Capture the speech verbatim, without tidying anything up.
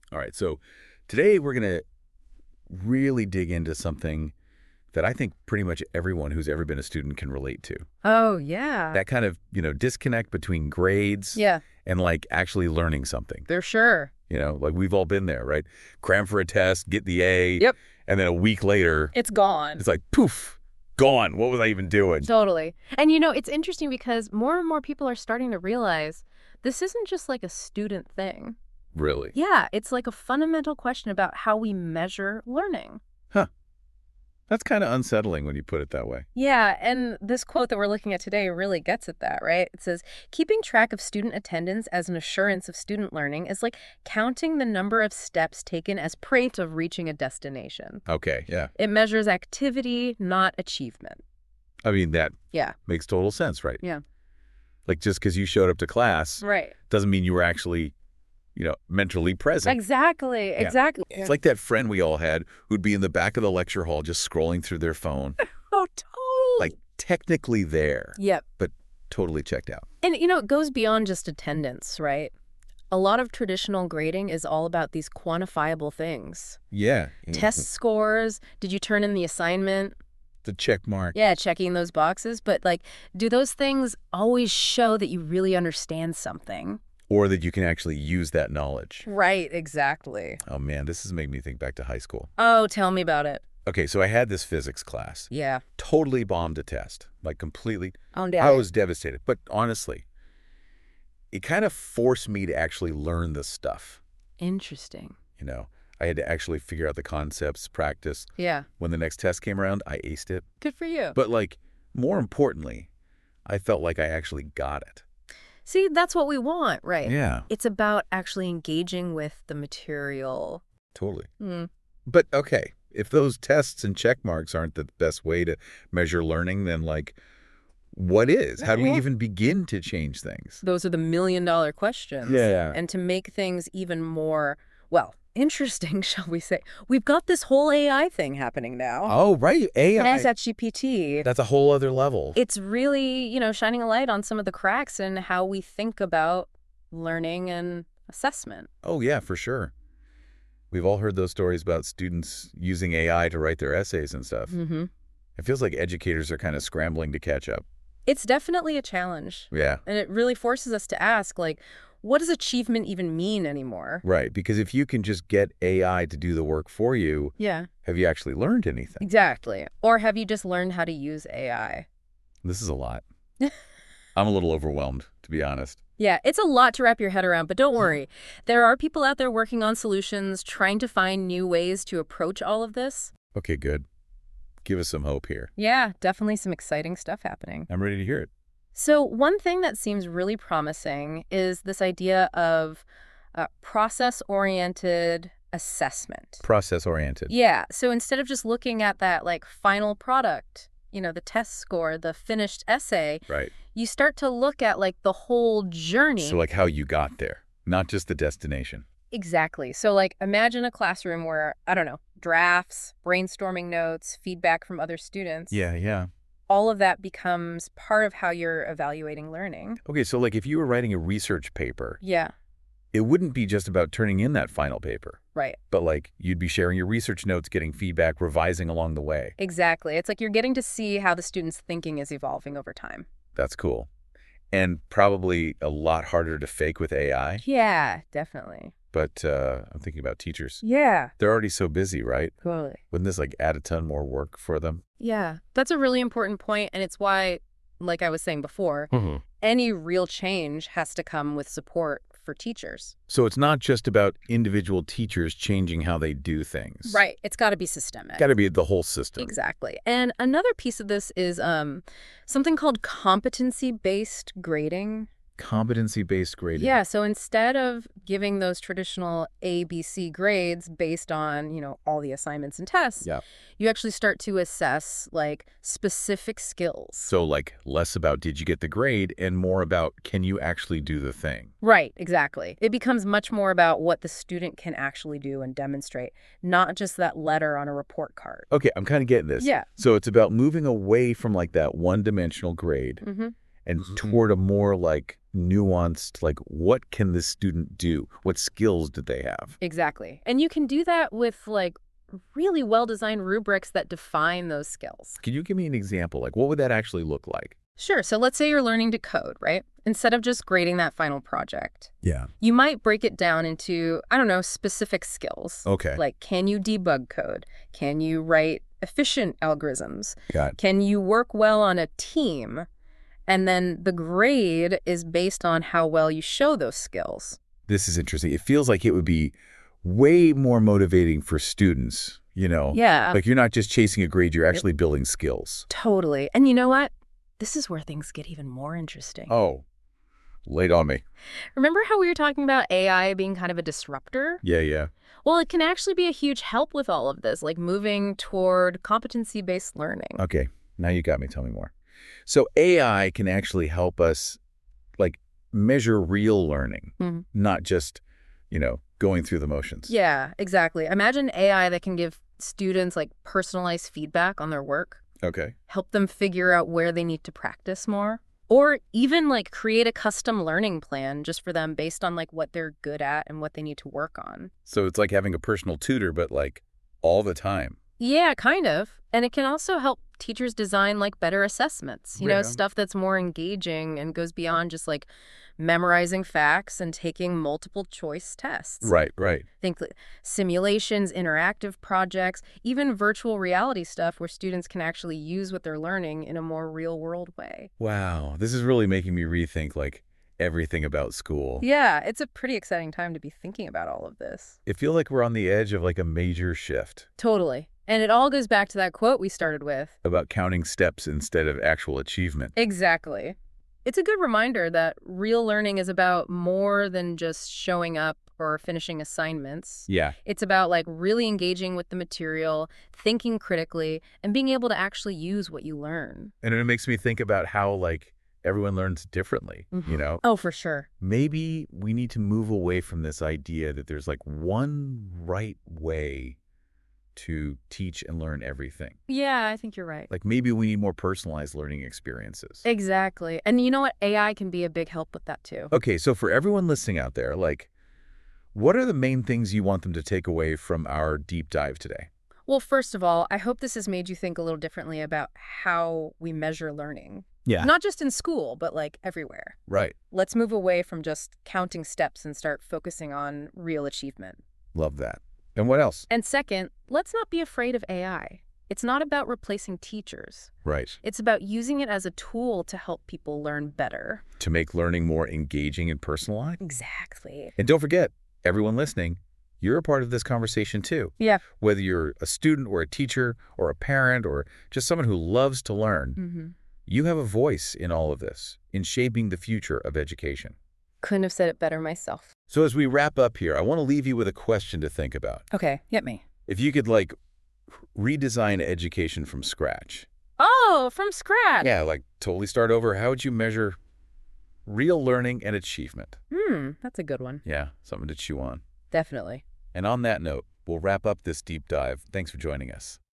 All right, so today we're going to really dig into something that I think pretty much everyone who's ever been a student can relate to. Oh, yeah. That kind of, you know, disconnect between grades Yeah, and like actually learning something. for sure. You know, like we've all been there, right? Cram for a test, get the A, Yep. and then a week later, It's gone. it's like, poof, gone. What was I even doing? Totally. And you know, it's interesting because more and more people are starting to realize this isn't just like a student thing. Really? Yeah, it's like a fundamental question about how we measure learning. Huh. That's kind of unsettling when you put it that way. Yeah, and this quote that we're looking at today really gets at that, right? It says, keeping track of student attendance as an assurance of student learning is like counting the number of steps taken as proof of reaching a destination. Okay, yeah. It measures activity, not achievement. I mean, that Yeah. makes total sense, right? Yeah. Like just because you showed up to class Right. doesn't mean you were actually, you know, mentally present. Exactly. Exactly. It's like that friend we all had who'd be in the back of the lecture hall just scrolling through their phone, Oh, totally. like technically there, Yep. but totally checked out. And, you know, it goes beyond just attendance, right? A lot of traditional grading is all about these quantifiable things. Yeah. Test scores. Did you turn in the assignment? The check mark. Yeah, checking those boxes. But, like, do those things always show that you really understand something? Or that you can actually use that knowledge. Right, exactly. Oh, man, this is making me think back to high school. Oh, tell me about it. Okay, so I had this physics class. Yeah. Totally bombed a test. Like completely. Oh, I was devastated. But honestly, it kind of forced me to actually learn the stuff. Interesting. You know, I had to actually figure out the concepts, practice. Yeah. When the next test came around, I aced it. Good for you. But like, more importantly, I felt like I actually got it. See, that's what we want, right? Yeah, It's about actually engaging with the material. totally. Hmm. But okay, if those tests and check marks aren't the best way to measure learning, then like, what is? How do we Yeah. even begin to change things? Those are the million dollar questions. Yeah. And to make things even more, well, interesting, shall we say, we've got this whole A I thing happening now. Oh, right. A I. ChatGPT. That's a whole other level. It's really, you know, shining a light on some of the cracks in how we think about learning and assessment. Oh, yeah, for sure. We've all heard those stories about students using A I to write their essays and stuff. Mm-hmm. It feels like educators are kind of scrambling to catch up. It's definitely a challenge. Yeah. And it really forces us to ask, like, what does achievement even mean anymore? Right, because if you can just get A I to do the work for you, Yeah. have you actually learned anything? Exactly. Or have you just learned how to use A I? This is a lot. I'm a little overwhelmed, to be honest. Yeah, it's a lot to wrap your head around, but don't worry. There are people out there working on solutions, trying to find new ways to approach all of this. Okay, good. Give us some hope here. Yeah, definitely some exciting stuff happening. I'm ready to hear it. So one thing that seems really promising is this idea of uh, process-oriented assessment. Process-oriented. Yeah, so instead of just looking at that like final product, you know, the test score, the finished essay, Right. you start to look at like the whole journey. So like how you got there, not just the destination. Exactly. So like imagine a classroom where, I don't know, drafts, brainstorming notes, feedback from other students. Yeah, yeah. All of that becomes part of how you're evaluating learning. Okay, so like if you were writing a research paper, Yeah, it wouldn't be just about turning in that final paper, right. but like you'd be sharing your research notes, getting feedback, revising along the way. Exactly. It's like you're getting to see how the student's thinking is evolving over time. That's cool. And probably a lot harder to fake with A I, Yeah, definitely. but uh, I'm thinking about teachers. Yeah, They're already so busy, right? totally. Wouldn't this like add a ton more work for them? Yeah, that's a really important point, and it's why, like I was saying before, Mm-hmm. any real change has to come with support for teachers. So it's not just about individual teachers changing how they do things. Right. It's got to be systemic. Got to be the whole system. Exactly. And another piece of this is um, something called competency-based grading. Competency-based grading. Yeah, so instead of giving those traditional A, B, C grades based on, you know, all the assignments and tests, Yeah. you actually start to assess, like, specific skills. So like less about did you get the grade and more about can you actually do the thing? Right, exactly. It becomes much more about what the student can actually do and demonstrate, not just that letter on a report card. Okay, I'm kind of getting this. Yeah. So it's about moving away from like that one-dimensional grade Mm-hmm. and Mhm. toward a more like nuanced, like what can this student do? What skills do they have? Exactly. And you can do that with like really well-designed rubrics that define those skills. Can you give me an example? Like what would that actually look like? Sure. So let's say you're learning to code, right? Instead of just grading that final project, Yeah. you might break it down into, I don't know, specific skills. Okay. Like, can you debug code? Can you write efficient algorithms? Got it. Can you work well on a team? And then the grade is based on how well you show those skills. This is interesting. It feels like it would be way more motivating for students, you know? Yeah, Like you're not just chasing a grade, you're actually building skills. totally. And you know what? This is where things get even more interesting. Oh, laid on me. Remember how we were talking about A I being kind of a disruptor? Yeah, yeah. Well, it can actually be a huge help with all of this, like moving toward competency-based learning. Okay, now you got me. Tell me more. So A I can actually help us, like, measure real learning, Mhm. not just, you know, going through the motions. Yeah, exactly. Imagine A I that can give students like personalized feedback on their work, Okay. help them figure out where they need to practice more, or even like create a custom learning plan just for them based on like what they're good at and what they need to work on. So it's like having a personal tutor, but like all the time. Yeah, kind of. And it can also help teachers design like better assessments, you know, Yeah. stuff that's more engaging and goes beyond just like memorizing facts and taking multiple choice tests. Right, right. Think like simulations, interactive projects, even virtual reality stuff where students can actually use what they're learning in a more real world way. Wow, this is really making me rethink, like, everything about school. Yeah, it's a pretty exciting time to be thinking about all of this. It feels like we're on the edge of, like, a major shift Totally. And it all goes back to that quote we started with. about counting steps instead of actual achievement. Exactly. It's a good reminder that real learning is about more than just showing up or finishing assignments. Yeah. It's about like really engaging with the material, thinking critically, and being able to actually use what you learn. And it makes me think about how, like, everyone learns differently, you know? Oh, for sure. Maybe we need to move away from this idea that there's, like, one right way to teach and learn everything. Yeah, I think you're right. Like, maybe we need more personalized learning experiences. Exactly. And you know what? A I can be a big help with that too. Okay, so for everyone listening out there, like, what are the main things you want them to take away from our deep dive today? Well, first of all, I hope this has made you think a little differently about how we measure learning. Yeah. Not just in school, but like everywhere. Right. Let's move away from just counting steps and start focusing on real achievement. Love that. And what else? And second, let's not be afraid of A I. It's not about replacing teachers. Right. It's about using it as a tool to help people learn better. To make learning more engaging and personalized. Exactly. And don't forget, everyone listening, you're a part of this conversation too. Yeah. Whether you're a student or a teacher or a parent or just someone who loves to learn, Mm-hmm. you have a voice in all of this, in shaping the future of education. Couldn't have said it better myself. So as we wrap up here, I want to leave you with a question to think about. Okay, get me. If you could, like, redesign education from scratch. Oh, from scratch. Yeah, like totally start over. How would you measure real learning and achievement? Hmm, that's a good one. Yeah, something to chew on. Definitely. And on that note, we'll wrap up this deep dive. Thanks for joining us.